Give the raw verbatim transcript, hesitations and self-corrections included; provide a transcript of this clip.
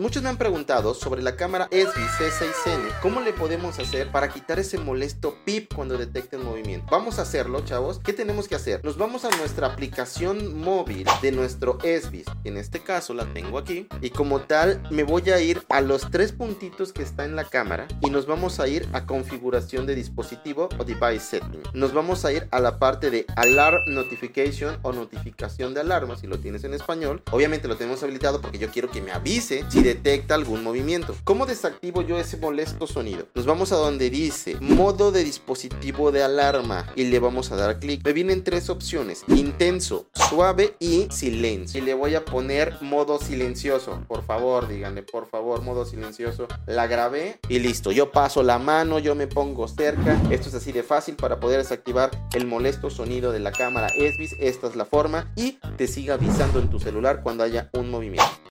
Muchos me han preguntado sobre la cámara Esbis C seis N, ¿cómo le podemos hacer para quitar ese molesto pip cuando detecte el movimiento? Vamos a hacerlo, chavos. ¿Qué tenemos que hacer? Nos vamos a nuestra aplicación móvil de nuestro Esbis, en este caso la tengo aquí, y como tal me voy a ir a los tres puntitos que está en la cámara y nos vamos a ir a configuración de dispositivo o device setting. Nos vamos a ir a la parte de alarm notification o notificación de alarma, si lo tienes en español. Obviamente lo tenemos habilitado porque yo quiero que me avise si detecta algún movimiento. ¿Cómo desactivo yo ese molesto sonido? Nos vamos a donde dice modo de dispositivo de alarma y le vamos a dar clic. Me vienen tres opciones: intenso, suave y silencio. Y le voy a poner modo silencioso. Por favor, díganle, por favor, modo silencioso. La grabé y listo. Yo paso la mano, yo me pongo cerca. Esto es así de fácil para poder desactivar el molesto sonido de la cámara Esbis. Esta es la forma y te sigue avisando en tu celular cuando haya un movimiento.